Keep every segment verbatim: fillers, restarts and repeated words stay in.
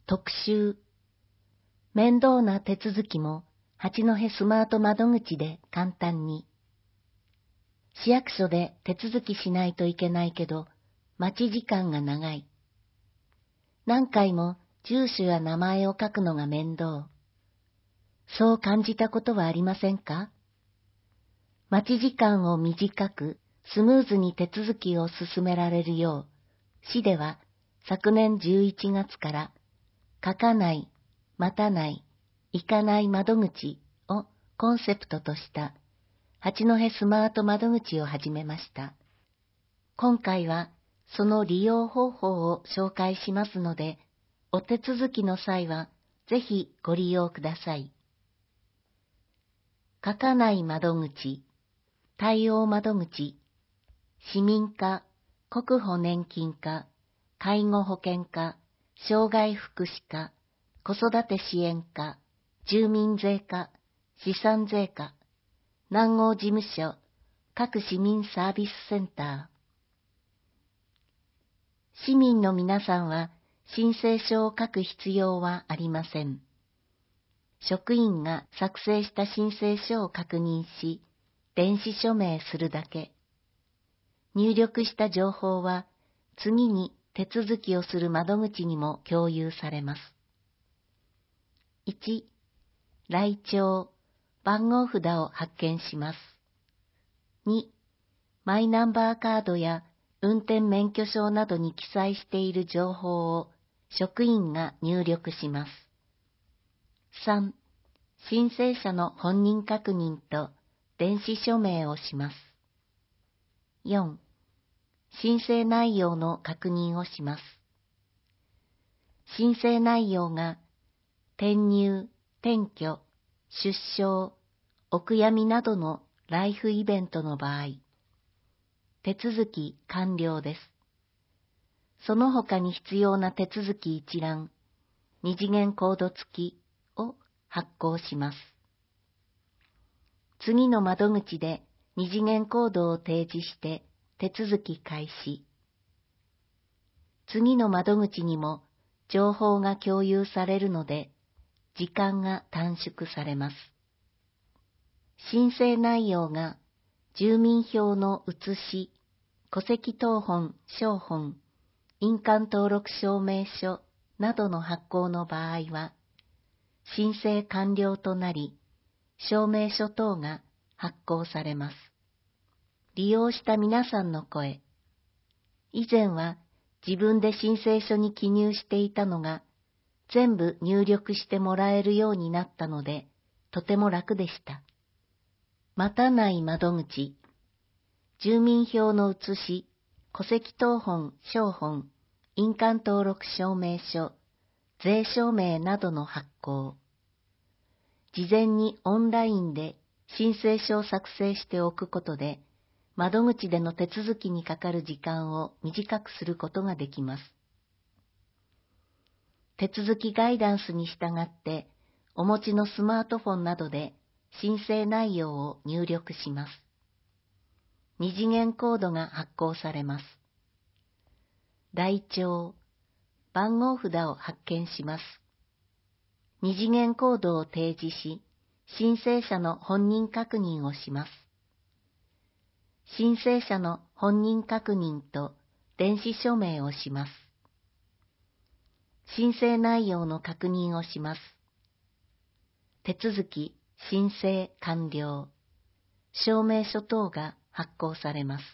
特集。面倒な手続きも八戸スマート窓口で簡単に。市役所で手続きしないといけないけど、待ち時間が長い。何回も住所や名前を書くのが面倒。そう感じたことはありませんか？待ち時間を短く、スムーズに手続きを進められるよう、市では昨年じゅういちがつから、書かない、待たない、行かない窓口をコンセプトとした八戸スマート窓口を始めました。今回はその利用方法を紹介しますので、お手続きの際はぜひご利用ください。書かない窓口、対応窓口、市民課、国保年金課、介護保険課、障害福祉課、子育て支援課、住民税課、資産税課、南郷事務所、各市民サービスセンター。市民の皆さんは申請書を書く必要はありません。職員が作成した申請書を確認し、電子署名するだけ。入力した情報は次に手続きをする窓口にも共有されます。いち. 来庁、番号札を発見します。に. マイナンバーカードや運転免許証などに記載している情報を職員が入力します。さん. 申請者の本人確認と電子署名をします。よん. 申請内容の確認をします。申請内容が転入、転居、出生、お悔やみなどのライフイベントの場合、手続き完了です。その他に必要な手続き一覧、二次元コード付きを発行します。次の窓口で二次元コードを提示して手続き開始。次の窓口にも情報が共有されるので、時間が短縮されます。申請内容が住民票の写し、戸籍謄本、照本、印鑑登録証明書などの発行の場合は、申請完了となり、証明書等が発行されます。利用した皆さんの声。以前は自分で申請書に記入していたのが、全部入力してもらえるようになったので、とても楽でした。待たない窓口。住民票の写し、戸籍謄本、照本、印鑑登録証明書、税証明などの発行。事前にオンラインで申請書を作成しておくことで、窓口での手続きにかかる時間を短くすることができます。手続きガイダンスに従って、お持ちのスマートフォンなどで申請内容を入力します。二次元コードが発行されます。来庁、番号札を発見します。二次元コードを提示し、申請者の本人確認をします。申請者の本人確認と電子署名をします。申請内容の確認をします。手続き、申請完了。証明書等が発行されます。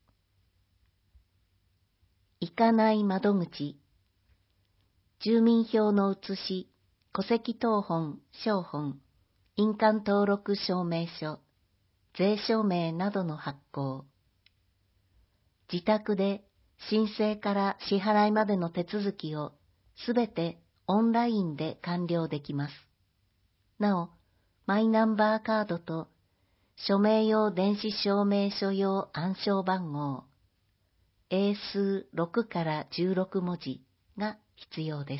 行かない窓口。住民票の写し、戸籍謄本、照本、印鑑登録証明書、税証明などの発行。自宅で申請から支払いまでの手続きをすべてオンラインで完了できます。なお、マイナンバーカードと署名用電子証明書用暗証番号、英数ろくからじゅうろく文字が必要です。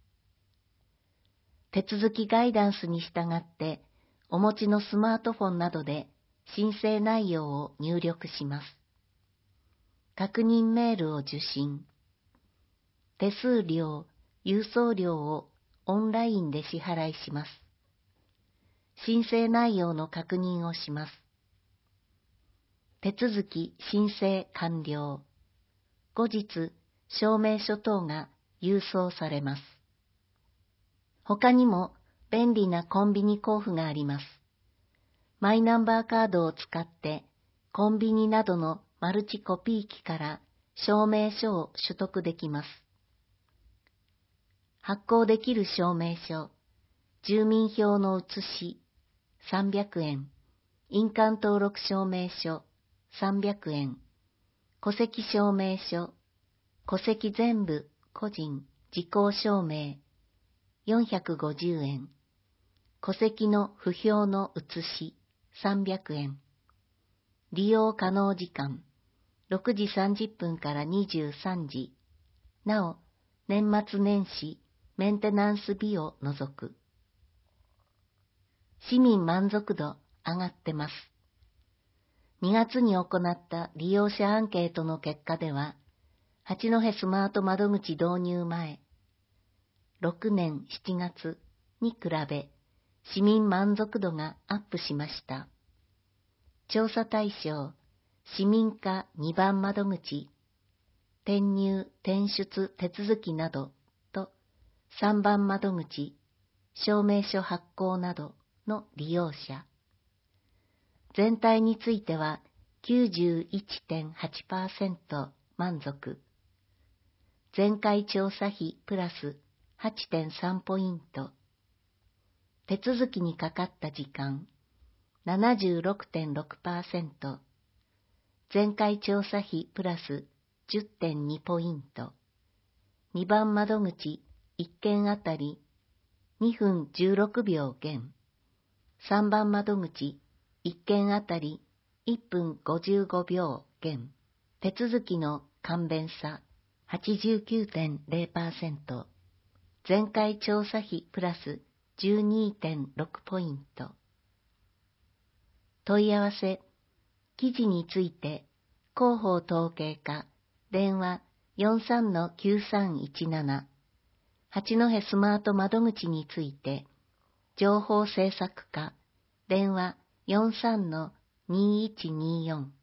手続きガイダンスに従って、お持ちのスマートフォンなどで申請内容を入力します。確認メールを受信。手数料、 郵送料をオンラインで支払いします。申請内容の確認をします。手続き申請完了。後日、証明書等が郵送されます。他にも便利なコンビニ交付があります。マイナンバーカードを使ってコンビニなどのマルチコピー機から証明書を取得できます。発行できる証明書、住民票の写しさんびゃくえん、印鑑登録証明書さんびゃくえん、戸籍証明書、戸籍全部個人時効証明よんひゃくごじゅうえん、戸籍の不評の写しさんびゃくえん、利用可能時間ろくじさんじゅっぷんからにじゅうさんじ、なお年末年始メンテナンス日を除く。市民満足度上がってます。にがつに行った利用者アンケートの結果では、八戸スマート窓口導入前、ろくねんしちがつに比べ、市民満足度がアップしました。調査対象、市民課にばん窓口、転入・転出手続きなどとさんばん窓口、証明書発行などの利用者。全体については きゅうじゅういってんはちパーセント 満足。前回調査費プラス はちてんさん ポイント。手続きにかかった時間 ななじゅうろくてんろくパーセント。前回調査費プラス じゅってんに ポイント。にばん窓口いっけんあたりにふんじゅうろくびょう減。さんばん窓口いっけんあたりいっぷんごじゅうごびょう減。手続きの簡便さ はちじゅうきゅうてんゼロパーセント。前回調査費プラス じゅうにてんろく ポイント。問い合わせ、記事について、広報統計課、電話 よんさんのきゅうさんいちなな、八戸スマート窓口について、情報制作課、電話 よんさんのにいちによん